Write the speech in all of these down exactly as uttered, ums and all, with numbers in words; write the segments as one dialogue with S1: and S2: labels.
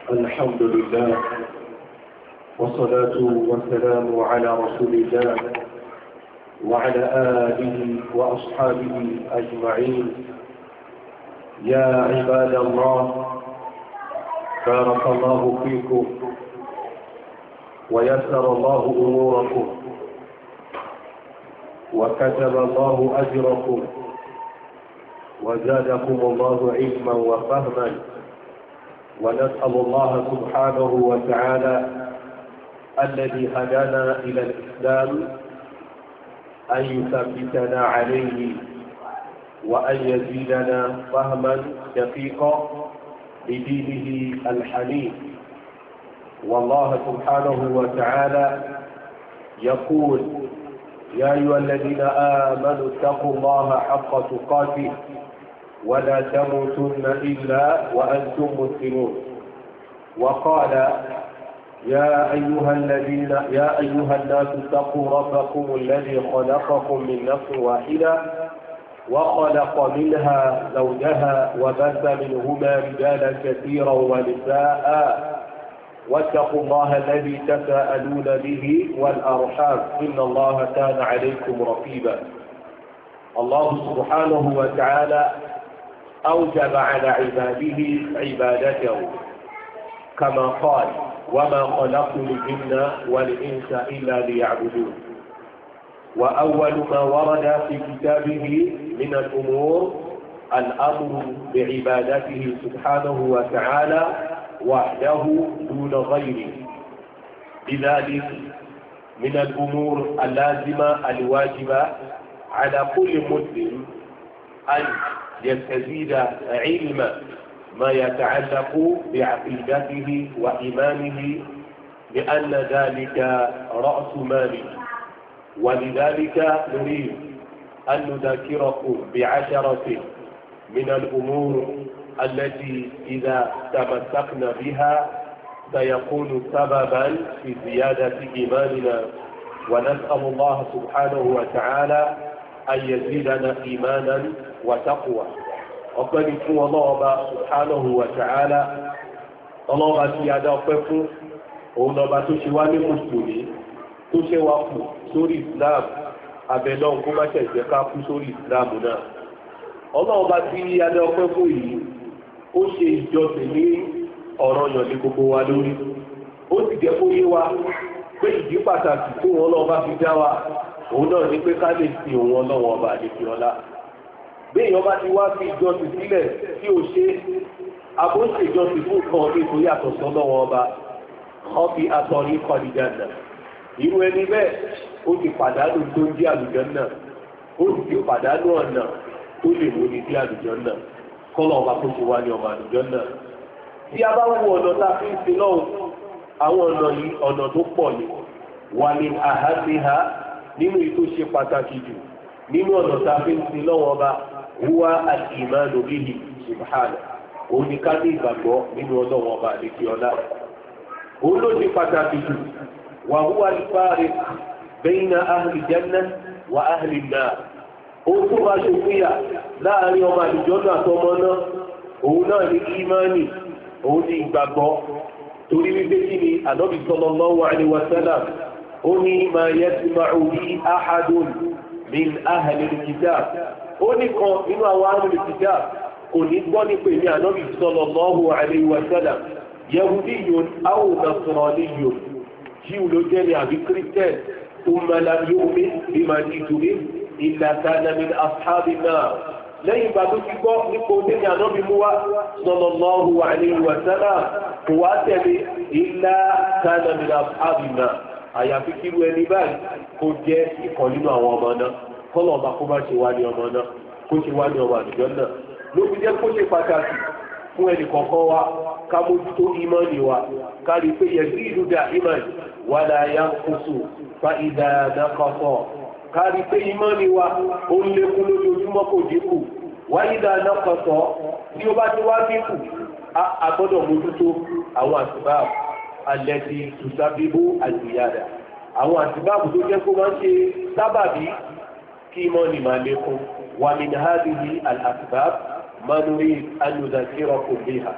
S1: الحمد لله والصلاة والسلام على رسول الله وعلى آله وأصحابه أجمعين. يا عباد الله، بارك الله فيكم ويسر الله أموركم وكتب الله أجركم وزادكم الله علما وفهما، ونسأل الله سبحانه وتعالى الذي هدانا إلى الإسلام أن يثبتنا عليه وأن يزيدنا فهما دقيقا بدينه الحنيف. والله سبحانه وتعالى يقول: يا أيها الذين آمنوا اتقوا الله حق تقاته ولا تموتن إلا وأنتم مسلمون. وقال: يا أيها الذين يا أيها الناس اتقوا ربكم الذي خلقكم من نفس واحدة وخلق منها زوجها وبث منهما رجالا كثيرا ونساء واتقوا الله الذي تساءلون به والأرحام إن الله كان عليكم رقيبا. الله سبحانه وتعالى أوجب على عباده عبادته كما قال: وما خلقت الجن والإنس إلا ليعبدون. وأول ما ورد في كتابه من الأمور الأمر بعبادته سبحانه وتعالى وحده دون غيره. لذلك من الأمور اللازمة الواجبة على كل مسلم أن يستزيد علم ما يتعلق بعقيدته وإيمانه، لأن ذلك رأس ماله. ولذلك نريد أن نذكركم بعشرة من الأمور التي إذا تمسكنا بها سيكون سببا في زيادة إيماننا، ونسأل الله سبحانه وتعالى أن يزيدنا إيمانا وتقوى. ọpẹ́ ni fún ọlọ́ọba subhanahu wa ta'ala, ọlọ́ọba tí a dá ọpẹ́ fún òun lọba tó ṣe wá ní mùsùlùmí, tó ṣe wá kù sórí islam. abẹ́lọ́n kó má ṣẹ̀ṣẹ̀ ká kú sórí islam náà. ọlọ́ọba tí a dá ọpẹ́ fún yìí ó ṣe ìjọsìn ní ọ̀ranyàn ní gbogbo wa lórí. ó sì jẹ́ kó yé wa pé ìdí pàtàkì tó wọn ọlọ́ọba fi dá wa òun náà ní pé ká lè sin òun ọlọ́wọ́n ọba àdéfi ọlá. bí èèyàn bá ti wá fi ìjọsìn sílẹ̀ tí ó ṣe àbóṣe ìjọsìn fún kan nítorí àtọ̀sọ́ lọ́wọ́ ọba ọbí atọ́rí kọ́lìjánà, irú ẹni bẹ́ẹ̀ ó ti pàdánù tó ń jẹ́ àlùjánnà, ó sì ti pàdánù ọ̀nà tó lè mú ní sí àlùjánnà. kọ́lọ̀ ọba tó ṣe wá ní ọmọ àlùjánnà. tí a bá wo ọ̀nà tá a fi ń sin lọ́hùn, àwọn ọ̀nà yìí ọ̀nà tó pọ̀ ni wà ní àhásíhá. nínú ètò ṣe pàtàkì jù nínú ọ̀nà tá a fi ń sin lọ́wọ́ ọba huwa al-imanu bihi subhanahu. òun ni ká ní ìgbàgbọ́ nínú ọlọ́wọ́ ọba àdékí ọlá. òun ló ṣe pàtàkì jù. wa huwa al-fariq bayna ahli jannah wa ahli an-nar. òun tó bá ṣe fúyà láàrin ọmọ àlùjànnà àtọmọ náà, òun náà ní ìmánì, òun ní ìgbàgbọ́. torí wípé kí ni Ànábì sallallahu alaihi wa sallam ó ní ma yasma'u bi ahadun min ahli al-kitab. ó ní kan nínú àwọn ahli al-kitab kò ní gbọ́ ní pé ní Ànábì sallallahu alaihi wa sallam yahudiyyun aw nasraniyyun, jíù ló jẹ́ ní àbí kírísítẹ́n, thumma lam yu'min bima ji'tu bihi illa kana min ashabin nar. lẹ́yìn ìgbà tó ti gbọ́ nípa oúnjẹ ní Ànábì mú wá sallallahu alaihi wa sallam kò wá tẹ̀lé illa kana min ashabin nar, àyàfi kíru ẹni báyìí kó jẹ́ ìkan nínú àwọn ọmọ náà. kọ́lọ̀ ọba kó bá ṣe wá ní ọmọ náà, kó ṣe wá ní ọmọ àlùjánnà. ló fi jẹ́ kó ṣe pàtàkì fún ẹnì kọ̀ọ̀kan wa ká mójútó ìmánì wa, ká rí pé yazidu da'iman wala yanqusu fa idha naqasa. ká rí pé ìmánì wa ó ń lékún lójoojúmọ́ kò dínkù. wa idha naqasa, tí ó bá ti wá dínkù, a gbọ́dọ̀ mójútó àwọn àsìbáàbù allati tusabibu al-ziyada, àwọn àsìbáàbù tó jẹ́ kó máa ń ṣe sábàbí kí ìmánì máa lékún. wa min hadhihi al-asbab ma nurid an nudhakirakum biha.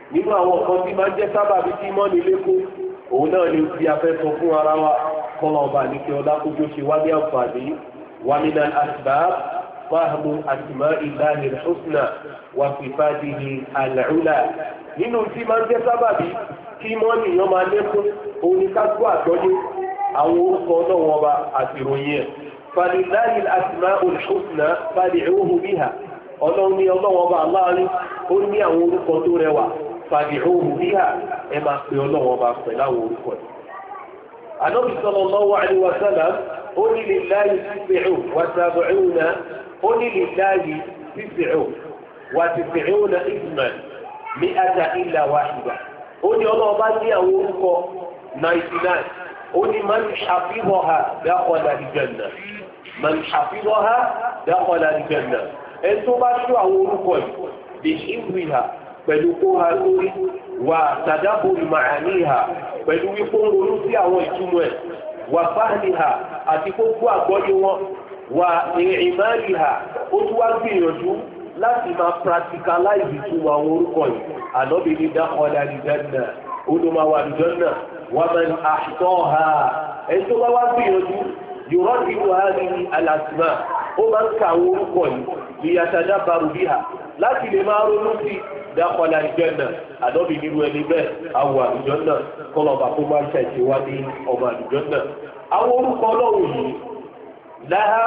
S1: nínú àwọn kan tí máa ń jẹ́ sábàbí tí mọ́ni lékún òun náà ni tí a fẹ́ sọ fún ara wa kọ́nà ọba ní kí ọlá kójú ṣe wá ní àǹfààní wa min al-asbab fahmu asma'illahi al-husna wa sifatihi al-ula nínú tí máa ń jẹ́ sábàbí tí mọ́ni yàn máa lékún òun ni ká gbọ́ àgbọ́yé àwọn orúkọ náà wọn bá àti ìròyìn ẹ̀ falillahi al-asma'ul husna fad'uhu biha ọlọ́run ní ọlọ́wọ́ bá láàrin ó ní àwọn orúkọ tó rẹwà fad'uhu biha ẹ máa pe ọlọ́wọ́ bá pẹ̀lú àwọn orúkọ ẹ̀. Ànábì sallallahu alaihi wa sallam ó ní lillahi tis'un wa sab'una ó ní lillahi tis'un wa tis'una isman mi'ata illa wahida ó ní ọlọ́wọ́ bá ní àwọn orúkọ ninety nine ó ní man hafizaha dakhala al-janna man hafizaha dakhala al-janna ẹni tó bá ṣọ́ àwọn orúkọ yìí lè ṣíwì ha pẹ̀lú kó ha lórí wà tàdábòrì màání ha pẹ̀lú wípé ń ronú sí àwọn ìtumọ̀ ẹ̀ wà fáàní ha àti kó kó àgbọ́yé wọn wà ìrìnmáàlì ha ó tún wá gbìyànjú láti máa practicalize ìtumọ̀ àwọn orúkọ yìí ànábì ní dakhala al-janna olùmọ̀wà al-janna wà man ahsaha ẹni tó bá wá gbìyànjú yòrọ́dì wàhálì al-asma ó máa ń ka àwọn orúkọ yìí ní yatadabbaru biha láti lè máa ronú sí dakhala al-janna àdọ́bì nírú ẹni bẹ́ẹ̀ àwọ̀ al-janna kọlọ̀bà kó máa ń ṣàìṣe wá ní ọmọ al-janna. àwọn orúkọ ọlọ́run yìí laha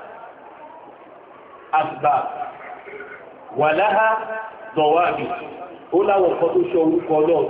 S1: asbab wa laha dawabit ó láwọn nǹkan tó ṣe orúkọ ọlọ́run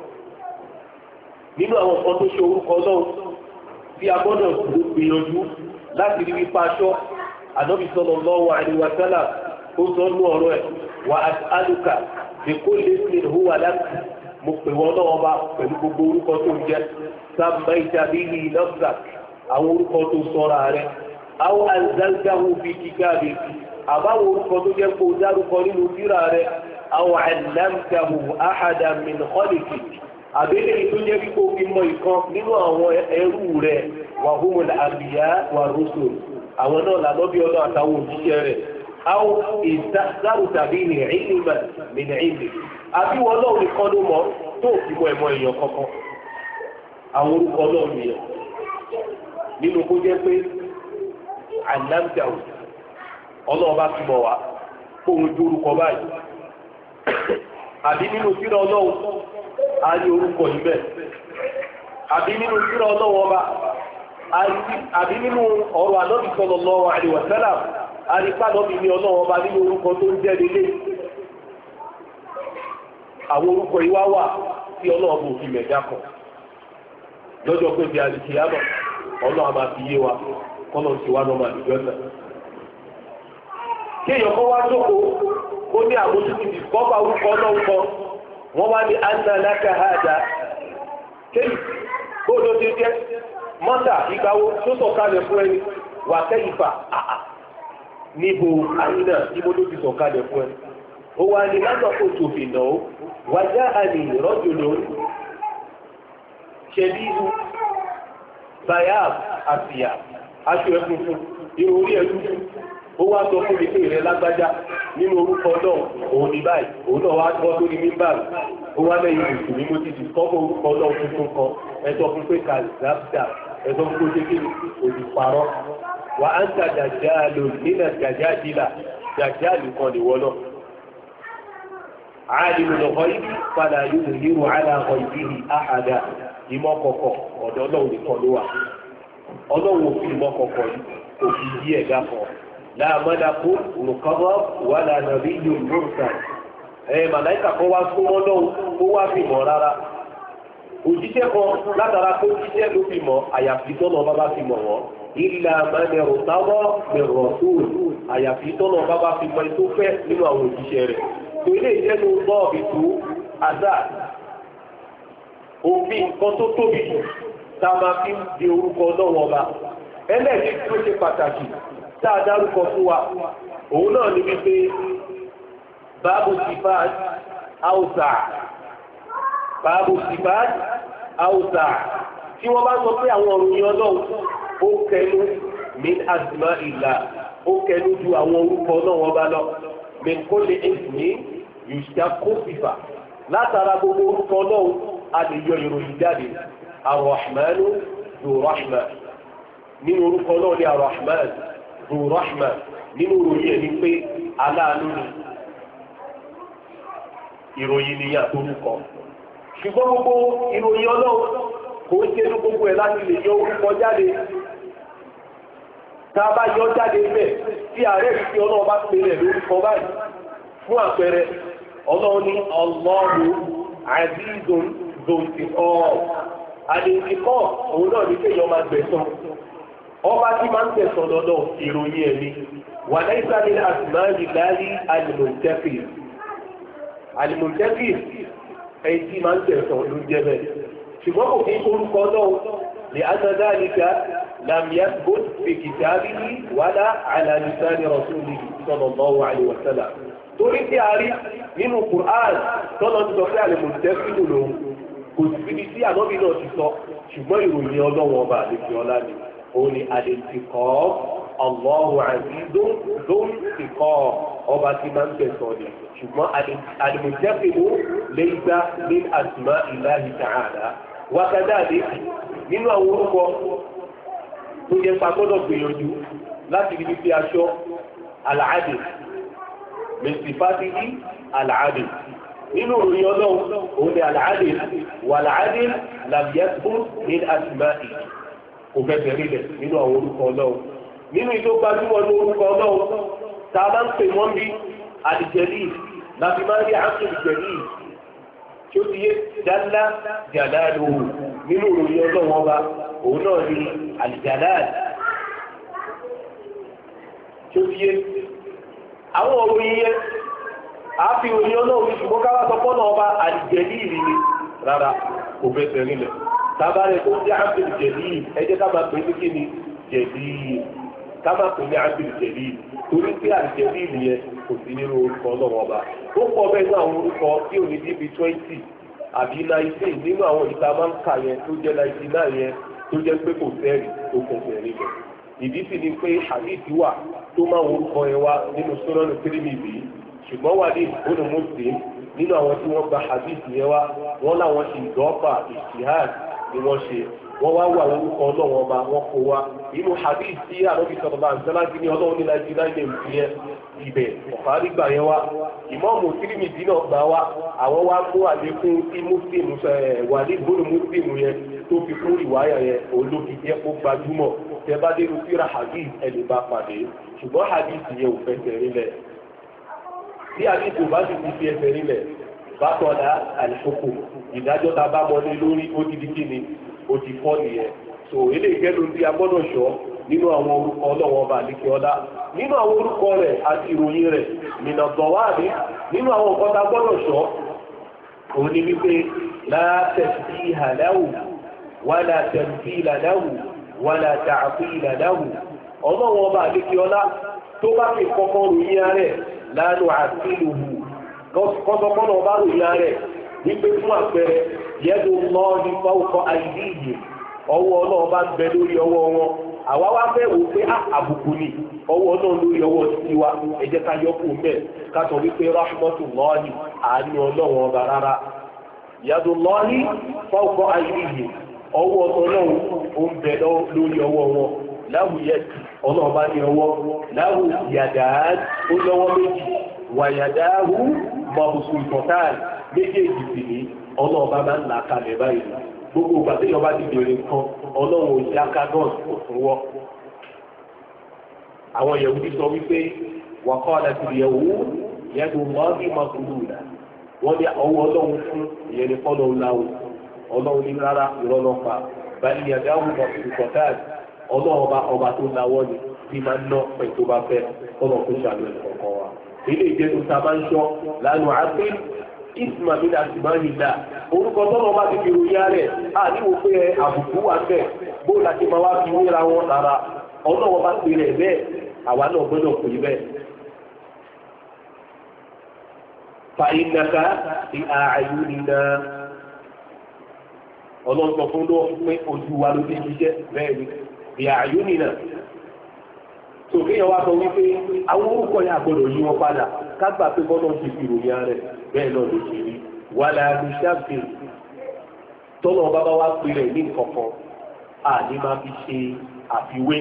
S1: nínú àwọn nǹkan tó ṣe orúkọ ọlọ́run tí a gbọ́dọ̀ gbìyànjú láti rí wípa aṣọ Ànábì sallallahu alaihi wa sallam ó sọ nú ọ̀rọ̀ ẹ̀ wà as'aluka bi kulli ismin huwa lak mo pè wọ́n náà bá pẹ̀lú gbogbo orúkọ tó ń jẹ́ sammaita bihi nafsak àwọn orúkọ tó sọ́ra rẹ̀ aw anzaltahu fi kitabik àbáwọn orúkọ tó jẹ́ kó dárúkọ nínú tírà rẹ̀ aw 'allamtahu ahadan min khalqik àbẹ́lẹ̀ tó jẹ́ kíkó fi mọ ìkan nínú àwọn ẹrú rẹ̀ wa humul anbiya wa rusul àwọn náà lànàbí ọlọ́ àtàwọn òjíṣẹ́ rẹ̀ àwọn ìdáàrú tàbí ìrìn ìlúmọ̀ mìíràn ìlú àbí wọn náà nìkan ló mọ tó fi mọ ẹ̀mọ èèyàn kankan àwọn orúkọ náà nìyẹn nínú kó jẹ́ pé àlámdàwù ọlọ́run bá fi mọ̀ wá fóun ju orúkọ báyìí àbí nínú síra ọlọ́run a ní orúkọ yìí bẹ́ẹ̀ àbí nínú síra ọlọ́run ọba àbí nínú ọ̀rọ̀ Ànábì sallallahu alaihi wa sallam àrípàdọ́bì ní ọlọ́wọ́ bá nínú orúkọ tó ń jẹ́ lélẹ̀ àwọn orúkọ ìwá wà tí ọlọ́wọ́ bò fi mẹ̀dá kan lọ́jọ́ pé bí alìkì yábọ̀ ọlọ́wọ́ bá fi yé wa kọ́nà sí wa lọ́mọ àdìjọ́ náà kí èèyàn kọ́ wá jókòó ó ní àmójútó ti kọ́bà orúkọ ọlọ́run kan wọ́n wá ní anna laka hada kéyì kó ló ti jẹ́ mọ́tà ìgbàwó tó sọ̀kalẹ̀ fún ẹni wà kẹ́yìfà àà níbo àyínà níbo ló ti sọ̀kalẹ̀ fún ẹni ó wà ní lásọ̀kò tòfin náà wájá àní rọ́jò lórí ṣẹ̀díhù bayab àfìyà aṣọ ẹkùn fún irun orí ẹ̀dú ó wá sọ fún mi pé ìrẹ́ lágbájá nínú orúkọ náà òun ní báyìí òun náà wá gbọ́ sórí mímbàrì ó wá lẹ́yìn ìrìnsù ní mo ti ti kọ́ orúkọ náà tuntun kan ẹ̀sọ́ fún pé kàlìdáfíà ẹ̀sọ́ fún pé kí òdì parọ́ wà á ń ta dàjáàlò nínà dàjáàdìlà dàjáàlì kan nìwọ náà àálìmù lọ́kọ́ ibi padà yóò yíro aláàkọ́ ìbíhi àhàdà ìmọ̀ kọ̀kọ̀ ọ̀dọ̀ ọlọ́run nìkan ló wà ọlọ́run òfin ìmọ̀ kọ̀kọ̀ yìí òfin yí ẹ̀dá kan láàmọ́dàkú lùkọ́mọ́ wà lànà bí yóò lóòótọ́ ẹ̀ màláìkà kan wá fún wọn náà ó wá fi mọ̀ rárá òjíṣẹ́ kan látara pé òjíṣẹ́ ló fi mọ̀ àyàfi tọ́nà bábá fi mọ̀ wọ́n ilà mẹ́rẹ̀rù táwọ́ mẹ́rọ̀ tóòlù àyàfi tọ́nà bábá fi mọ̀ tó fẹ́ nínú àwọn òjíṣẹ́ rẹ̀ tó ilé ìjẹ́nu bọ́ọ̀bì tó àdá òfin nǹkan tó tóbi jù tá a máa fi ń di orúkọ náà wọn bá ẹlẹ́ẹ̀kí tó ṣe pàtàkì tá a dárúkọ fún wa òun náà ní wípé báàbù sifat áùsà báàbù sifat áùsà tí wọ́n bá sọ pé àwọn òròyìn ọlọ́run ó kẹnu min asma'illah ó kẹnu ju àwọn orúkọ náà wọ́n bá lọ min kulli ismi yushtaqu sifa látara gbogbo orúkọ náà a lè yọ ìròyìn jáde Ar-Rahmanu Dhu Rahma nínú orúkọ náà ní Ar-Rahman Dhu Rahma nínú ìròyìn ẹni pé aláàánú ni ìròyìn ni yàtọ̀ orúkọ ṣùgbọ́n gbogbo ìròyìn ọlọ́run kò ń ṣe ní gbogbo ẹ̀ láti lè yọ orúkọ jáde tá a bá yọ jáde bẹ́ẹ̀ tí ààrẹ ìfi ọlọ́run bá pè rẹ̀ lórúkọ báyìí fún àpẹẹrẹ ọlọ́run ní Allahu Azizun Dhul-Intiqam àdìsíkọ́ òun náà ní kéèyàn máa gbẹ̀san ọba tí máa ń gbẹ̀san lọ́dọ̀ ìròyìn ẹ̀mí wa laysa min asma'illahi al-Muntaqim al-Muntaqim èyí tí máa ń gbẹ̀san ló ń jẹ́ bẹ́ẹ̀ ṣùgbọ́n kò ní orúkọ náà lè ánádálíkà lam yathbut fi kitabihi wala ala lisani rasulihi sallallahu alaihi wa sallam torí tí a rí nínú Qur'an tọ́lọ́ ti sọ pé al-Muntaqim lòun kò sí ibi tí ànábì náà ti sọ ṣùgbọ́n ìròyìn ọlọ́wọ́ ọba àdéhùn ọlá ni òun ni al-Intiqam Allahu Azizun Dhul-Intiqam ọba tí máa ń gbẹ̀san ni ṣùgbọ́n al-Muntaqim laysa min asma'illahi ta'ala wa kadhalik nínú àwọn orúkọ tó yẹ pa gbọ́dọ̀ gbìyànjú láti rí bí aṣọ al-'adl min sifatihi al-'adl nínú ìròyìn ọlọ́run òun ni al-'adl wal-'adl lam yathbut min asma'ihi kò fẹ́ bẹ̀rẹ̀ lẹ̀ nínú àwọn orúkọ ọlọ́run nínú ìjọ gbajúmọ̀ ní orúkọ ọlọ́run tá a máa ń pè wọ́n bí al-Jalil láti máa ń rí àǹtí al-Jalil tí ó ti yé jalla jalaluhu nínú ìròyìn ọlọ́run ọba òun náà ni al-Jalal tí ó ti yé àwọn òròyìn yẹn àfi òròyìn ọlọ́run ṣùgbọ́n káwá sọ fọ́nà ọba al-Jalil ni rárá kò fẹ́ bẹ̀rẹ̀ lẹ̀ tábàrẹ̀ tó jẹ́ àǹtí al-Jalil ẹ jẹ́ ká máa pè ní kí ni Jalil ká máa pè ní àǹtí al-Jalil torí pé al-Jalil yẹn kò sí nínú orúkọ ọlọ́run ọba ó pọ̀ bẹ́ẹ̀ ní àwọn orúkọ tí ò ní díbi twenty àbí nineteen nínú àwọn ìta máa ń kà yẹn tó jẹ́ ninety nine yẹn tó jẹ́ pé kò fẹ́ẹ̀rì tó fẹsẹ̀ rí lọ. ìdí sì ni pé hadith wà tó máa ń orúkọ yẹn wá nínú Sunan Tirmidhi ṣùgbọ́n wà ní ìbónú Muslim nínú àwọn tí wọ́n gba hadith yẹn wá wọ́n láwọn ṣe ìdọ́fà ìṣìhàn ni wọ́n ṣe wọ́n wá wà orúkọ ọlọ́run ọba wọn kó wa inú hadith tí àlọ́bí sọ̀rọ̀ bá ń sẹ́lá sí ní ọlọ́run ní ninety nine names yẹn ibẹ̀ ọ̀fárí gbà yẹn wá ìmọ̀ọ́mù Tirmidhi náà gbà wá àwọn wá mú àlékún tí Muslim wà ní ìbónú Muslim yẹn tó fi kún ìwáyà yẹn olókì jẹ́ kó gbajúmọ̀ tẹ bá dé lóṣù ra hadith ẹni bá pàdé ṣùgbọ́n hadith yẹn ò fẹsẹ̀ rinlẹ̀ tí hadith ò bá sì ti fi ẹsẹ̀ rinlẹ̀ bá tọ́lá àlùfókò ìdájọ́ ta bá mọ́lé lórí ó ti di kíni ó ti fọ́ nìyẹn so ilé ìgbẹ́lu tí a gbọ́dọ̀ ṣọ́ nínú àwọn orúkọ ọlọ́wọ́ ọba àdìkẹ́ ọlá nínú àwọn orúkọ rẹ̀ àti ìròyìn rẹ̀ nínú ọ̀gbọ̀wáàdì nínú àwọn nǹkan tá a gbọ́dọ̀ ṣọ́ òun ni wípé la tasbiha lahu wala tamthila lahu wala ta'tila lahu ọlọ́wọ́ ọba àdìkẹ́ ọlá tó bá fi kọ́kọ́ ròyìn rẹ̀ la nu'attiluhu kọ́sọ́kọ́nà ọba ròyìn rẹ̀ wípé fún àpẹẹrẹ yẹ́dùn lọ́ọ̀dì fọ́ọ̀kọ́ àìdíyè ọwọ́ náà bá bẹ lórí ọwọ́ wọn àwa wá fẹ́ wò pé àbùkù ni ọwọ́ náà lórí ọwọ́ títí wa ẹ jẹ́ ká yọkù mẹ́ ká sọ wípé rahmatullahi àánú ọlọ́wọ́n ọba rárá yẹ́dùn lọ́ọ̀dì fọ́ọ̀kọ́ àìdíyè ọwọ́ náà ó ń bẹ lórí ọwọ́ wọn láwù yẹtì ọlọ́ọ̀bá ní ọwọ́ láwù yàdáà ó lọ́wọ́ méjì wàyàdáàhù mọ̀bùsùn ìfọ̀táàlì méjèèjì sì ní ọlọ́ọ̀bá máa ń là kalẹ̀ báyìí gbogbo ìgbà tí yọba ti bèèrè nǹkan ọlọ́run òjìláka náà kò fún wọ́. àwọn Yẹhudi sọ wípé wàkọ́ àdàtì yẹ̀wò yẹ́dùn mọ́ọ́dí mọ́kúrú rà wọ́n ní ọwọ́ ọlọ́run fún ìyẹn ní fọ́nà ọ̀làwọ̀ ọlọ́run ní rárá ìrọ́lọ́pàá báyìí yàdáwù mọ̀kúrúkọ̀táàd ọlọ́run ọba ọba tó láwọ́ ni bí máa ń ná pẹ̀lú tó bá fẹ́ ọlọ́run tó ṣàlùwẹ̀ kọ̀ọ̀kan wa. ilé ìjẹun ta máa ń ṣọ́ lánàá àgbẹ̀ isma mi náà sì máa ń yìí orúkọ tọ́lọ́ bá ti fi ròyìn rẹ̀ á níwò pé àbùkù wà bẹ́ẹ̀ bó láti máa wá fi wéra wọn lára ọlọ́wọ́ bá pè rẹ̀ bẹ́ẹ̀ àwa náà gbọ́dọ̀ pè bẹ́ẹ̀. fàyínàká ti ààyè nínú ọlọ́sọ fún lọ́wọ́ pé ojú wa ló ti jíjẹ́ bẹ́ẹ̀ ni ti ààyè nínú tòkè yẹn wá sọ wípé àwọn orúkọ yẹn àgbọ́dọ̀ yí wọn padà kágbà pé bọ́lá ti fi ròyìn rẹ̀ bẹ́ẹ̀ náà ló ṣe rí wàlá nùṣàbí tọ́lọ̀ bàbá wa pè rẹ̀ ní kọ̀ọ̀kan à ní máa fi ṣe àfiwé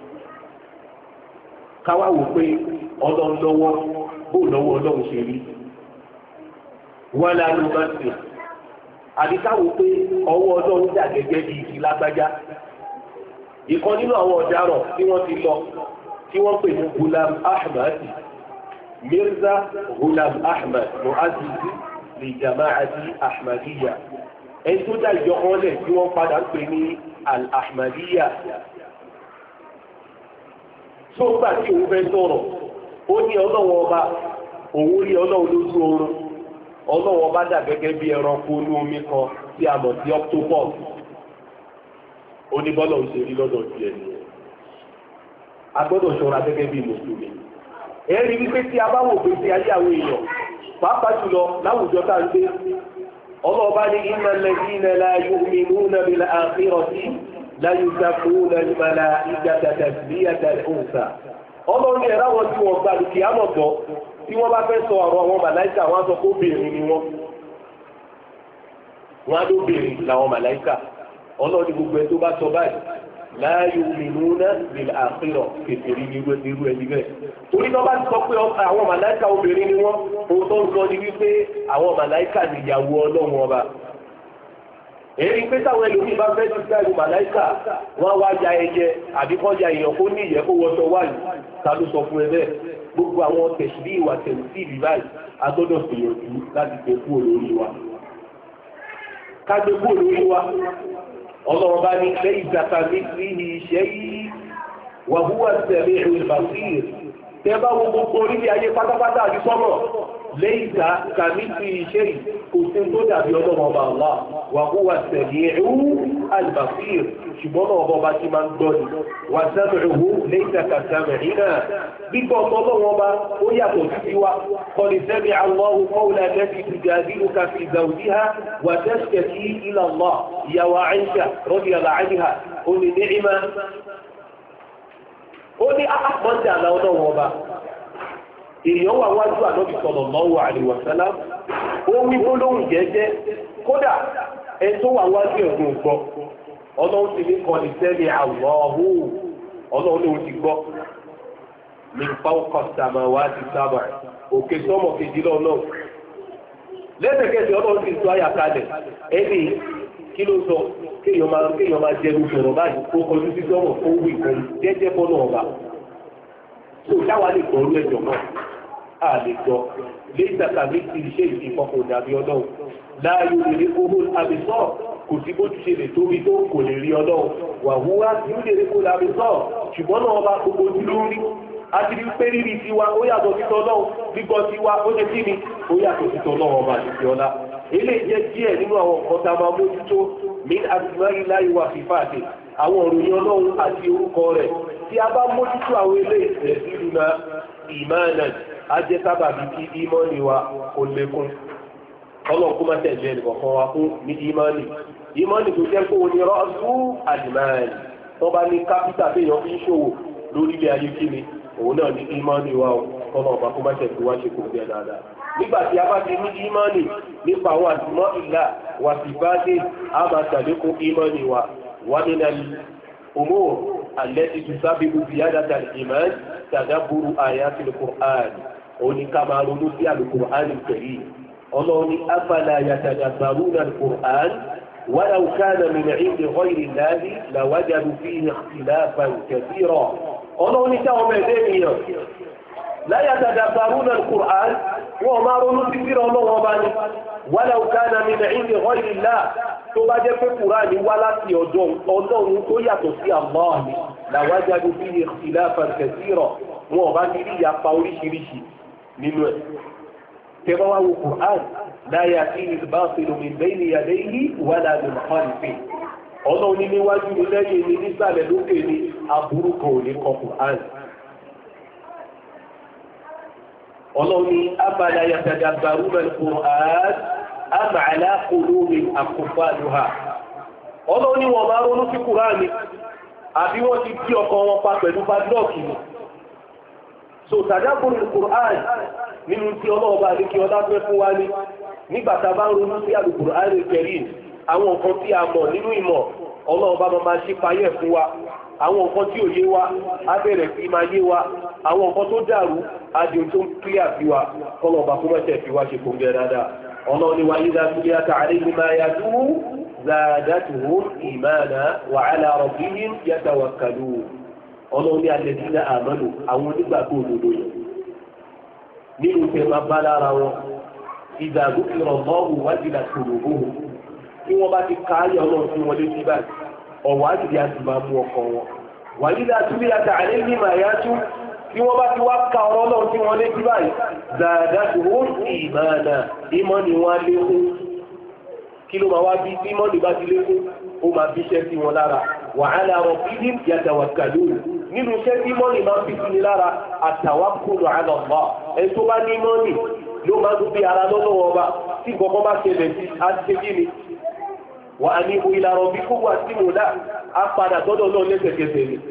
S1: káwá wò pé ọlọ́run lọ́wọ́ bó lọ́wọ́ ọlọ́run ṣe rí wàlá nùṣàbí àdìkáwò pé ọwọ́ ọlọ́run dà gẹ́gẹ́ bí ìfi lágbájá ìkan nínú àwọn ọ̀daràn tí wọ́n ti lọ tí wọ́n pè ní Ghulam Ahmad Mirza Ghulam Ahmad mu'azizi li jama'ati Ahmadiyya ẹni tó dá ìjọ kan lẹ̀ tí wọ́n padà ń pè ní al-Ahmadiyya tó gbà tí òun fẹ́ sọ̀rọ̀ ó ní ọlọ́wọ́ ọba òun rí ọlọ́run lójú oorun ọlọ́wọ́ ọba dà gẹ́gẹ́ bí ẹranko inú omi kan tí a mọ̀ sí octopus oníbọ́lọ̀ ń ṣe rí lọ́dọ̀ sí ẹni a gbọ́dọ̀ ṣọ́ra gẹ́gẹ́ bí mùsùlùmí ẹ̀rí wípé tí a bá wò pé sí ayé àwọn èèyàn pàápàá jùlọ láwùjọ tá ń gbé ọlọ́ọ̀bá ní innal ladhina la yu'minuna bil akhirati la yuzakkuna al malaikata tasmiyata al unsa ọlọ́run ní ẹ̀rá wọn tí wọ́n gba lùkì àmọ̀ gbọ́ tí wọ́n bá fẹ́ sọ ọ̀rọ̀ àwọn màláìkà wọ́n á sọ pé obìnrin ni wọ́n wọ́n á lóbìnrin làwọn màláìkà ọlọ́run ní gbogbo ẹ tó bá sọ báyìí la yu'minuna bil akhirah kèfèrí ní irú ẹni bẹ́ẹ̀. torí náà bá ti sọ pé àwọn màláìka obìnrin ni wọ́n ohun tó ń sọ ni wípé àwọn màláìka nìyàwó ọlọ́run ọba. èyí pé táwọn ẹlòmíì bá fẹ́ dúdú ẹ̀rù màláìka wọ́n wá ya ẹyẹ àbí kọ́ ya èèyàn kó ní ìyẹ́ kó wọ́tọ̀ wáyé ta ló sọ fún ẹ bẹ́ẹ̀. gbogbo àwọn tẹ̀síbí ìwà tẹ̀síbí ìbí báyìí a gbọ́dọ̀ gbìyànjú láti gbé kúrò lórí wa. ká gbé kúrò lórí wa ọlọ́run bá ní ṣe ìgbàta ní iṣẹ́ yìí wa huwa as-sami'ul basir tẹ́ bá wo gbogbo orílẹ̀ ayé pátápátá àti sọ́mọ̀ lẹ́yìn kàmí sí iṣẹ́ yìí kò sí tó dàbí ọlọ́run ọba Allah wa huwa as-sami'ul basir ṣùgbọ́n náà ọba ti máa ń gbọ́ ni wa sam'uhu laysa ka-sam'ina gbígbọ́ ọlọ́run ọba ó yàtọ̀ sí wa qad sami'a Allahu qawla allati tujadiluka fi zawjiha wa tashtaki ila Allah ìyàwó Aisha radiyallahu anha ó ní ni'ma ó ní àpọ̀jà ọlọ́run ọba èèyàn wà wájú ànábì sallallahu alaihi wasallam ó wí gbólóhùn jẹ́jẹ́ kódà ẹ tó wà wájú ẹ̀gbọ́n gbọ́ ọlọ́run ti ní kọ́ni sẹ́ni àwọ̀hù ọlọ́run ní o ti gbọ́ ní fawqa samawati sab'a òkè sọ́mọ̀ kejì lọ́nà lẹ́sẹ̀kẹsẹ̀ ọlọ́run ti sọ àyàkalẹ̀ ẹni kí ló sọ kéèyàn máa kéèyàn máa jẹ lóṣù ọ̀rọ̀ báyìí kó kọjú sí sọ́mọ̀ kó wí kan jẹ́jẹ́ bọ́nà ọba tó dáwà lè gbọ́ orí ẹ̀jọ̀ náà a lè gbọ́ lẹ́sẹ̀ tàbí ti ṣe ìfọkàn dàbí ọlọ́run láàyò lè kóhó àbísọ́ kò sí bó ti ṣe lè tóbi tó kò lè rí ọlọ́run wà wúwá tí ó lè rí kó àbísọ́ ṣùgbọ́n náà ọba gbogbo ojú ló ń rí a ti rí pé rírì tiwa ó yàtọ̀ títọ́ náà gbígbọ́ tiwa ó ṣe kí ni ó yàtọ̀ títọ́ náà ọba àti ọlá eléyìí jẹ́ díẹ̀ nínú àwọn nǹkan tá a máa mójútó min asma'illahi wa sifati àwọn òròyìn ọlọ́run àti orúkọ rẹ̀ tí a bá mójútó àwọn eléyìí rẹ̀ sílùú náà ìmáànà ajẹ́ sábàbí kí ìmánì wa kò lékún ọlọ́run kó má tẹ̀lé ẹnìkọ̀ọ̀kan wa fún ní ìmánì ìmánì tó jẹ́ kó o ní rọ́ọ̀sù àdìmáàlì tó bá ní kápítà téèyàn fi ń ṣòwò lórílẹ̀ ayé kíni òun náà ní ìmánì wa ọ̀nà ọba kó má tẹ̀lé wá ṣe kò gbẹ dáadáa nígbà tí a bá ti ní ìmánì nípa àwọn àtìmọ́ ìlà wà sí bá dé a máa tàlékún ìmánì wa wà nínú الأمور التي تسبب زيادة الإيمان تدبر آيات القرآن ونكما رنسي القرآن الكريم الله أفلا يتدبرون القرآن ولو كان من عند غير الله لوجدوا فيه اختلافا كثيرا الله نتاهم الدنيا لا يتدبرون القرآن وما رنسي الله وباني ولو كان من عند غير الله tó bá jẹ́ pé Kùránì wá láti ọ̀dọ̀ Ọlọ́run tó yàtọ̀ sí Allah ni làwájáde bí ikhtilafan kathira wọn bá ti rí ìyapa oríṣiríṣi nínú ẹ̀. tẹ́bá wá wo Kùránì la ya'tihi al-batilu min bayni yadayhi wala min khalfihi Ọlọ́run ní níwájú ní lẹ́yìn ní nísàlẹ̀ lókè ní aburú kan ò ní kọ Kùránì. Ọlọ́run ní afala yatadabbaruna al-Qur'an am ala qulubin aqfaluha ọlọ́run ni wọ́n máa ronú sí Kùránì àbí wọ́n ti kí ọkọ̀ wọn pa pẹ̀lú padlọ́ọ̀kì ni so tadabbur Kùránì nínú tí ọlọ́run bá ní kí ọlá fẹ́ fún wa ní nígbà tá a bá ń ronú sí Al-Qur'an Al-Karim àwọn nǹkan tí a mọ̀ nínú ìmọ̀ ọlọ́run bá máa ṣe payẹ́ fún wa àwọn nǹkan tí ò yé wa á bẹ̀rẹ̀ sí máa yé wa àwọn nǹkan tó dàrú adi tó ń kílíà sí wa kọ́lọ̀ ọba kó mọ́tẹ̀ fi wá ṣe kò ń gẹ dáadáa ọlọ́run ni wa idha tuliyat alayhim ayatuhu zadatuhum imana wa ala rabbihim yatawakkalun ọlọ́run ní alladhina amanu àwọn onígbàgbọ́ òdodo yẹn nínú tẹ máa bá lára wọn idha dhukira Allahu wajilat qulubuhum tí wọ́n bá ti ká ayé ọlọ́run tí wọ́n lé sí báyìí ọ̀wọ́ àdìdí àti máa mú ọkọ̀ wọn wàyí látúbí àti àlẹ́ ní màáyátú tí wọ́n bá ti wá ká ọ̀rọ̀ ọlọ́run tí wọ́n lé sí báyìí zàdátù ó ìmáàdà ìmọ̀ ni wọ́n á lékún kí ló máa wá bí tí ìmọ̀ ni bá ti lékún ó máa bí iṣẹ́ sí wọn lára wa ala rabbihim yatawakkalun nínú iṣẹ́ tí ìmọ̀ ni máa fi sí ni lára àtawakkulu ala Allah ẹni tó bá ní ìmọ̀ ni ló máa ń fi ara lọ́wọ́ ọba tí gbogbo bá ṣẹlẹ̀ sí àti wà á ní ìlà rọ̀bí kó wà sí mòdá á padà tọ́dọ̀ náà lẹ́sẹ̀kẹsẹ̀ ni.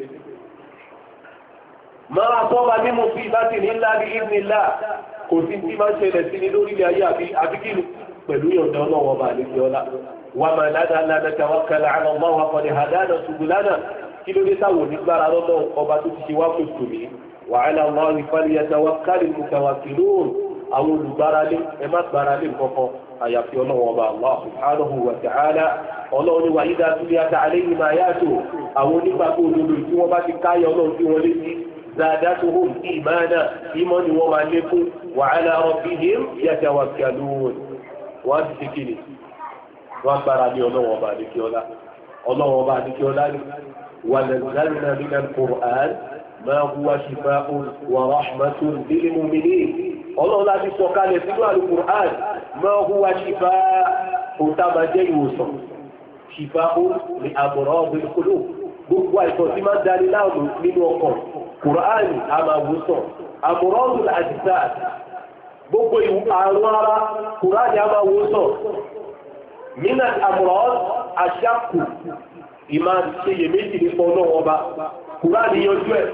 S1: máa tọ́ba ní mo fi láti ní ńlá ní ìrìnlá kò sí tí máa ń ṣẹlẹ̀ sí ní lórílẹ̀ ayé àbíkínú pẹ̀lú yọ̀ǹda ọlọ́wọ́ ọba àlejò ọlá. wà máa ládàá ládàá tawakkal ala Allah wa qad hadana subulana kí ló dé táwọn onígbára lọ́dọ̀ ọba tó ti ṣe wá mùsùlùmí. wa ala Allahi falyatawakkalil mutawakkilun àwọn olùgbáralé ẹ má gbáralé nǹkankan àyàfi ọlọ́wọ́ ọba Allah subhanahu wa ta'ala ọlọ́run ni wà idha tuliyat alayhim ayatuhu àwọn onígbàgbọ́ òdodo tí wọ́n bá ti káyọ̀ ọlọ́run tí wọ́n lé sí zadatuhum imana ìmọ̀ ni wọ́n máa lékún wa ala rabbihim yatawakkalun wọ́n ti ṣe kíni wọ́n gbára ní ọlọ́wọ́ ọba àdékíọ́lá ọlọ́wọ́ ọba àdékíọ́lá ni wa nazzalna mina al-Qur'an ma huwa shifaa'un wa rahmatun lil mu'minin ọlọ́run láti sọ kalẹ̀ sínú Al-Qur'an ma huwa shifaa kò tábà jẹ́ ìwòsàn shifaa ní amradil qulub gbogbo àìsàn tí máa ń darí láàmú nínú ọkàn Qur'an a máa wòsàn amradul ajsad gbogbo àrùn ara Qur'an a máa wòsàn nínú amrad aṣáàkù ìmáa ṣe iyèméjì nípa ọlọ́run ọba Qur'an yanjú ẹ̀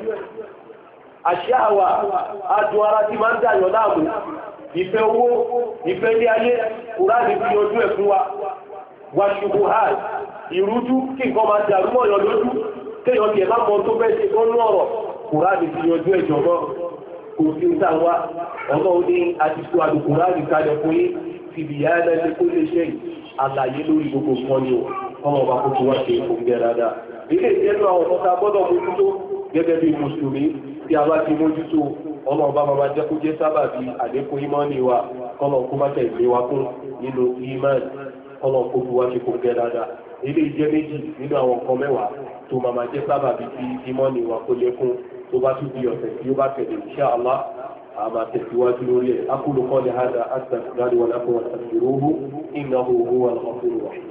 S1: àṣáwà adùn ara tí máa ń dàyọ̀ láàmú ìfẹ́ owó ìfẹ́ ilé ayé Kùránì fi ojú ẹ̀ fún wa wà ṣubú hàn ìrújú kí nǹkan máa dàrú mọ́yọ̀ lójú kéèyàn tiẹ̀ máa mọ tó fẹ́ ṣe tó ń lọ́rọ̀ Kùránì fi ojú ẹ̀ jọ̀mọ́ kò sí ń tàn wá ọlọ́run ní àtìsú àdùkùránì kalẹ̀ fún yín fìdí yá ẹlẹ́ni kó lè ṣe àlàyé lórí gbogbo nǹkan ni ọmọ ọba kó ti wá ṣe ìfòǹgẹ́ dáadáa ilé ìjẹ́nu àwọn ọ̀tá gbọ́dọ̀ mójútó gẹ́gẹ́ bí mùsùlùmí tí a bá ti mójútó ọmọ ọba máa jẹ́ kó jẹ́ sábà bí àlékún ìmánì wa kọ́lọ̀ kó má tẹ̀ ìgbé wa kún nínú ìmánì kọ́lọ̀ kó fi wá ṣe kó gẹ́ dáadáa ilé ìjẹ́ méjì nínú àwọn nǹkan mẹ́wàá tó máa jẹ́ sábà bí ti ìmánì wa kó lékún tó bá tún di ọ̀sẹ̀ tí ó bá tẹ̀lé insha Allah àmà tẹ̀síwájú lórí ẹ̀ aqulu qawli hadha astaghfirullaha wa lakum wastaghfiruhu innahu huwal ghafurur rahim.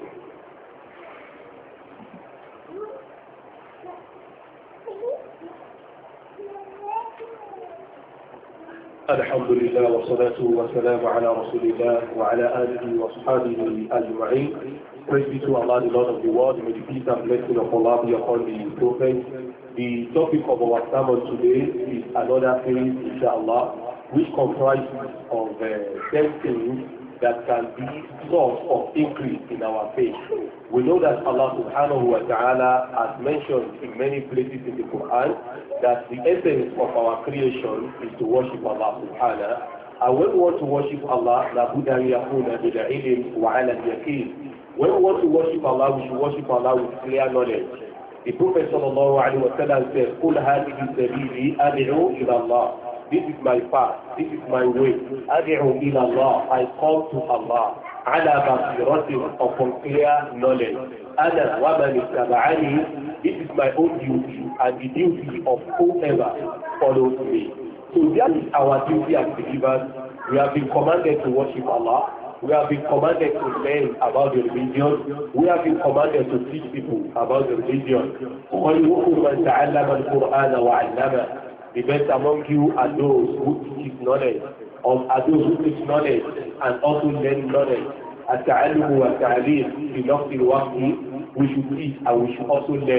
S1: الحمد لله والصلاة والسلام على رسول الله وعلى آله وصحبه أجمعين. Praise be to Allah, the Lord of the world. May the peace and blessing of Allah be upon the Prophet. The topic of our sermon today is another series, inshallah, which comprises of uh, ten things that can be source of increase in our faith. We know that Allah subhanahu wa ta'ala has mentioned in many places in the Quran that the essence of our creation is to worship Allah subhanahu. And when we want to worship Allah, la budda yakuna bil ilm wa ala al-yaqin. When we want to worship Allah, we should worship Allah with clear knowledge. The Prophet sallallahu alaihi wasallam said, "Qul hadhihi sabili ad'u ila Allah." This is my path. This is my way. Ad'u ila Allah. I call to Allah. Ala basiratin, upon clear knowledge. Ana wa man ittaba'ani. This is my own duty and the duty of whoever follows me. So that is our duty as believers. We have been commanded to worship Allah. We have been commanded to learn about the religion. We have been commanded to teach people about the religion. خَيْرُكُمْ مَنْ تَعَلَّمَ الْقُرْآنَ وَعَلَّمَهُ. The best among you are those who teach knowledge, or are those who teach knowledge and also learn knowledge. التعلم والتعليم في نفس الوقت. We should teach and we should also learn.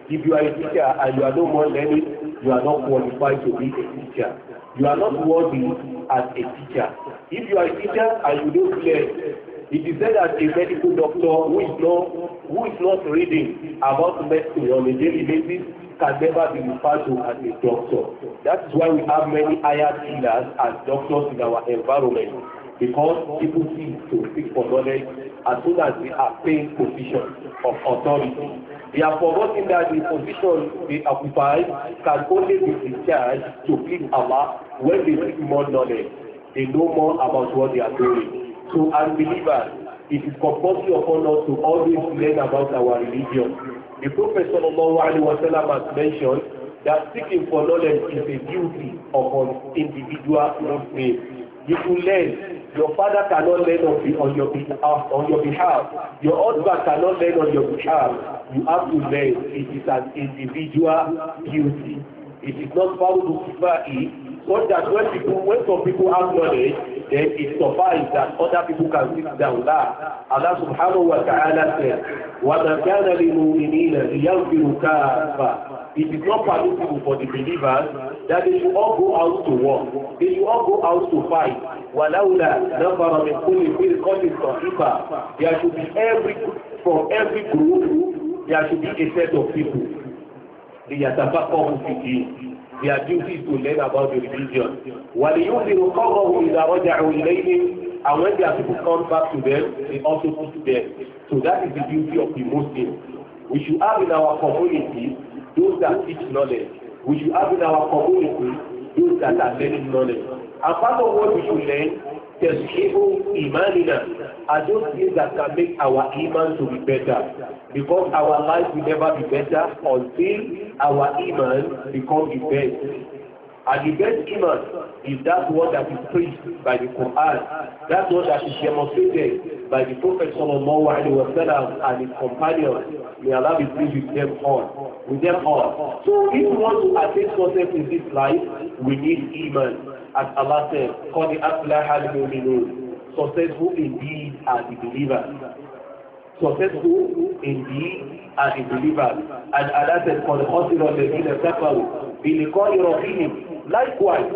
S1: If you are a teacher and you are no more learning, you are not qualified to be a teacher. You are not worthy as a teacher. If you are a teacher and you don't learn, it is said that a medical doctor who is not who is not reading about medicine on a daily basis can never be referred to as a doctor. That is why we have many hired killers as doctors in our environment, because people seek to seek for knowledge as soon as they are paying position of authority. They are forgetting that the position they occupy can only be discharged to please Allah when they seek more knowledge. They know more about what they are doing. So as believers, it is compulsory upon us to always learn about our religion. The Prophet sallallahu alaihi wasallam has mentioned that seeking for knowledge is a duty upon individual Muslims. You should learn. Your father cannot learn on, the, on, your, behalf, on your behalf. Your husband cannot learn on your behalf. You have to learn. It is an individual duty. It is not fardu kifaya, so that when people, when some people have knowledge, then it suffices that other people can sit down. That Allah subhanahu wa ta'ala said, وَمَا كَانَ لِلْمُؤْمِنِينَ لِيَنْفِرُوا كَافَّةً. It is not permissible for the believers that they should all go out to war. They should all go out to fight. وَلَوْلَا نَفَرَ مِنْ كُلِّ فِرْقَةٍ طَائِفَةٍ. There should be every, from every group, there should be a set of people. لِيَتَفَقَّهُوا فِي الدِّينِ. Their duty is to learn about the religion. وَلِيُنْذِرُوا قَوْمَهُمْ إِذَا رَجَعُوا إِلَيْهِمْ. And when their people come back to them, they also teach them. So that is the duty of the Muslim. We should have in our community those that teach knowledge. We should have in our community those that are learning knowledge. And part of what we should learn, tashihu imanina, are those things that can make our iman to be better. Because our life will never be better until our iman becomes the best. And the best iman is that one that is preached by the Quran. That one that is demonstrated by the Prophet sallallahu alaihi wasallam and his companions. May Allah be pleased with them all. With them all. So if we want to attain success in this life, we need iman. As Allah said, قَدْ أَفْلَحَ الْمُؤْمِنُونَ. Successful indeed are the believers. Successful indeed are the believers. And Allah said, قَدْ خَسِرَ الَّذِينَ كَفَرُوا بِلِقَاءِ رَبِّهِمْ. Likewise,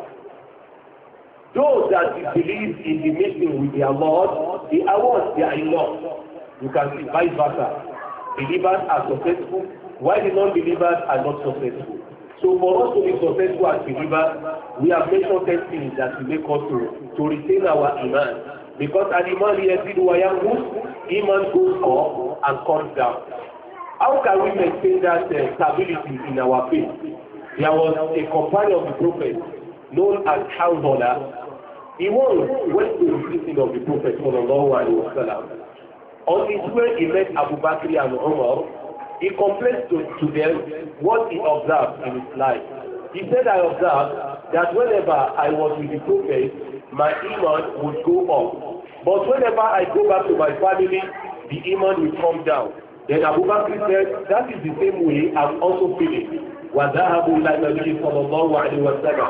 S1: those that believe in the meeting with their Lord, they are what? They are in love. You can see vice versa. Believers are successful, while the non-believers are not successful. So for us to be successful as believers, we have mentioned ten things that will make us to, to retain our iman. Because an iman yazidu wa yanqus, iman goes up and comes down. How can we maintain that uh, stability in our faith? There was a companion of the Prophet known as Hanzala. He once went to the visit of the Prophet sallallahu alaihi wasallam. On his way, he met Abu Bakr and Umar. He complained to, to them what he observed in his life. He said, I observed that whenever I was with the Prophet, my iman would go up. But whenever I go back to my family, the iman will come down. Then Abu Bakr said, that is the same way I'm also feeling. وَذَهَبُوا إِلَى النَّبِيِّ صَلَّى اللَّهُ عَلَيْهِ وَسَلَّمَ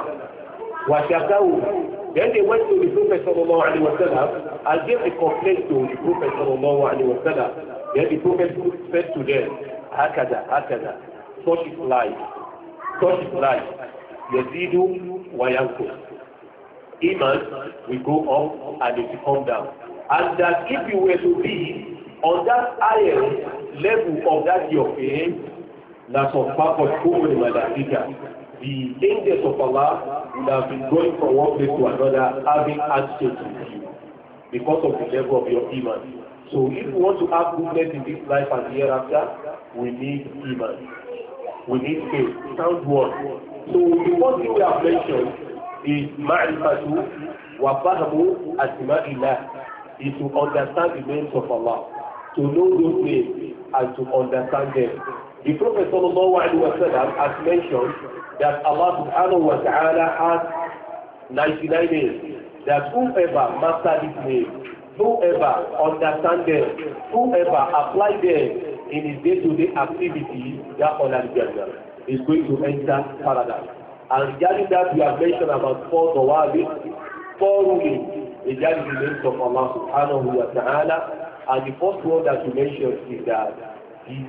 S1: وَشَكَوْهُ. Then they went to the Prophet sallallahu alaihi wasallam and gave a complaint to the Prophet sallallahu alaihi wasallam. Then the Prophet said to them, هَكَذَا هَكَذَا. Such is life. Such is life. يَزِيدُ وَيَنْقُصُ. Iman will go up and it will come down. And that if you were to be on that higher level of that your faith, that's of purpose over the Malaika. The angels of Allah will have been going from one place to another, having access to you because of the level of your iman. So if we want to have goodness in this life and the hereafter, we need iman. We need faith. Sound word. So the first thing we have mentioned is ma'rifatu wa fahmu asma'illah, is to understand the names of Allah, to know those names and to understand them. The Prophet sallallahu alaihi wasallam has mentioned that Allah subhanahu wa ta'ala has ninety-nine names, that whoever master this name, whoever understand them, whoever apply them in his day-to-day activities, that al-Jannah is going to enter paradise. And regarding that, we have mentioned about four dawabit, four rulings regarding the names of Allah subhanahu wa ta'ala. And the first one that we mentioned is that the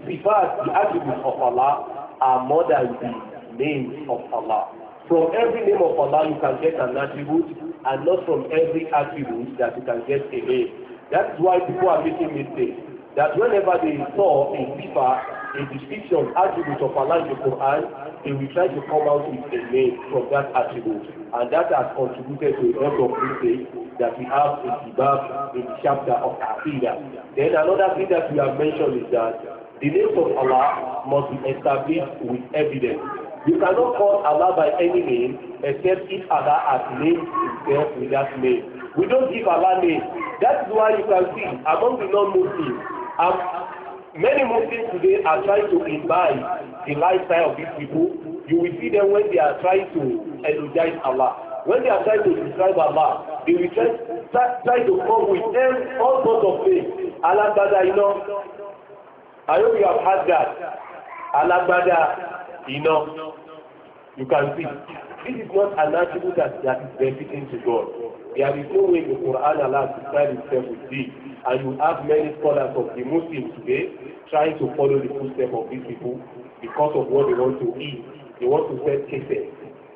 S1: sifat, the attributes of Allah, are more than the names of Allah. From every name of Allah you can get an attribute, and not from every attribute that you can get a name. That's why people are making mistakes. That whenever they saw a sifa, a description, attribute of Allah in the Quran, they will try to come out with a name from that attribute. And that has contributed to a lot of mistakes that we have in the Bab, in the chapter of Aqidah. Then another thing that we have mentioned is that the names of Allah must be established with evidence. You cannot call Allah by any name except if Allah has named himself with that name. We don't give Allah name. That's why you can see among the non-Muslims, um, many Muslims today are trying to imbibe the lifestyle of these people. You will see them when they are trying to eulogize Allah. When they are trying to describe Allah, they will try, try, try to come with them all sorts of things. Allah Bada, you know. I hope you have heard that. Allah Bada, you know. You can see. This is not an attribute that, that is benefiting to God. There is no way the Quran Allah describes himself with this. And you have many scholars of the Muslims today trying to follow the footsteps of these people because of what they want to eat. They want to sell cases.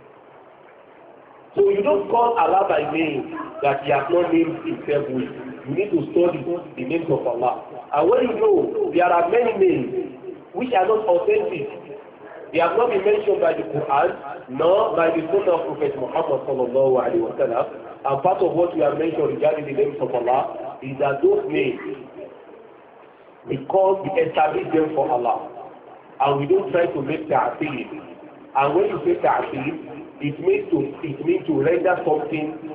S1: So you don't call Allah by name that he has not named himself with. You need to study the names of Allah. And when you know there are many names which are not authentic, they have not been mentioned by the Quran nor by the Sunnah of Prophet Muhammad sallallahu alaihi wasallam. And part of what we have mentioned regarding the names of Allah is that those names, because we establish them for Allah, and we don't try to make ta'atil. And when you say ta'atil, it means to it means to render something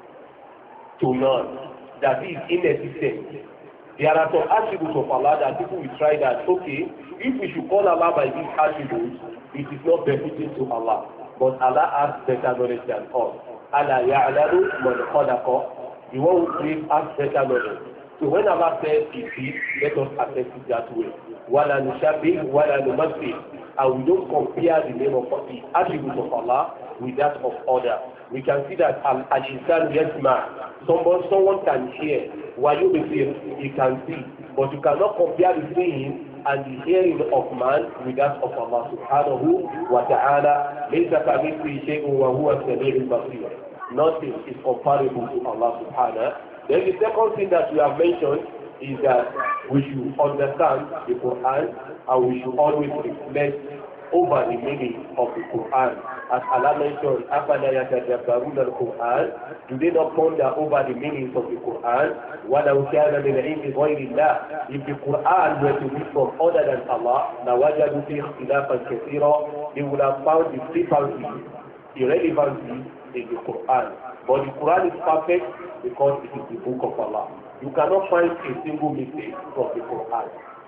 S1: to none, that is inexistent. There are some attributes of Allah that people will try that, okay, if we should call Allah by these attributes, it is not benefiting to Allah. But Allah has better knowledge than us. Allah ya'lamu man khalaqa. The one who creates has better knowledge. So when Allah says it is, let us accept it that way. Wala nushabbih, wala numathil. And we don't compare the name of the attributes of Allah with that of others. We can see that al-insan yasma. Someone, someone can hear. While you be he can see. But you cannot compare the seeing and the hearing of man with that of Allah subhanahu wa ta'ala. Laysa kamithlihi shay'un wa huwa as-sami'ul basir. Nothing is comparable to Allah subhanahu. Then the second thing that we have mentioned is that we should understand the Quran and we should always reflect over the meaning of the Quran. As Allah mentioned, أَفَلَا يَتَدَبَّرُونَ الْقُرْآنَ. Do they not ponder over the meanings of the Quran? وَلَوْ كَانَ مِنْ عِنْدِ غَيْرِ اللَّهِ. If the Quran were to be from other than Allah, لَوَجَدُوا فِيهِ اخْتِلَافًا كَثِيرًا. They would have found discrepancy, irrelevancy in the Quran. But the Quran is perfect because it is the book of Allah. You cannot find a single mistake from the Quran.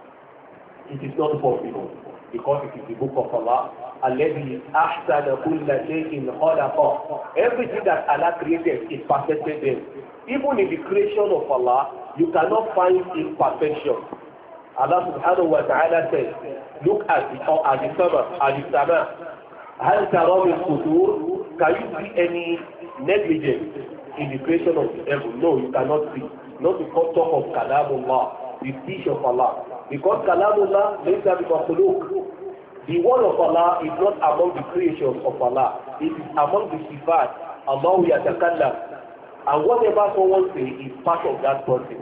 S1: It is not possible because it is the book of Allah. الَّذِي أَحْسَنَ كُلَّ شَيْءٍ خَلَقَهُ. Everything that Allah created is perfected them. Even in the creation of Allah, you cannot find imperfection. Allah subhanahu wa ta'ala says, look at the at the summer, at the summer. هَلْ تَرَى مِنْ فُتُورٍ. Can you see any negligence in the creation of the heaven? No, you cannot see. Not because talk of Kalamullah, the speech of Allah. Because Kalamullah means that because look, the word of Allah is not among the creations of Allah. It is among the sifat. Allah yatakallam. And whatever someone says is part of that person.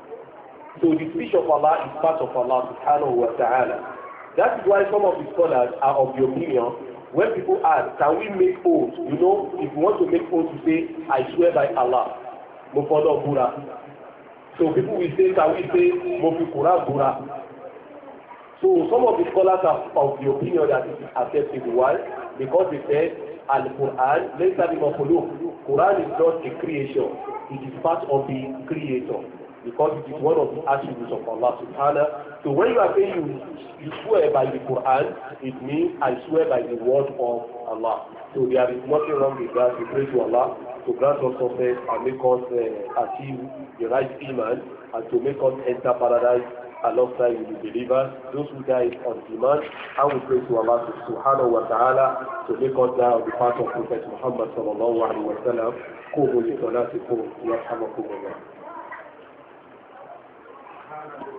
S1: So the speech of Allah is part of Allah subhanahu wa ta'ala. That is why some of the scholars are of the opinion, when people ask, can we make oath? You know, if you want to make oath, to say, I swear by Allah. Mufolo Bura. So people will say, can we say, Mufikura Bura? So some of the scholars are of the opinion that it is acceptable. Why? Because they say, Al-Quran, let's have Quran is not a creation. It is part of the creator. Because it is one of the attributes of Allah subhanahu. So when you are saying you, you swear by the Quran, it means I swear by the word of Allah. So there is nothing wrong with that. We pray to Allah to grant us success and make us uh, achieve the right iman and to make us enter paradise alongside with the believers, those who die on iman. And we pray to Allah subhanahu wa ta'ala to make us die on the path of Prophet Muhammad sallallahu alaihi wa sallam. قوموا لصلاتكم يرحمكم الله.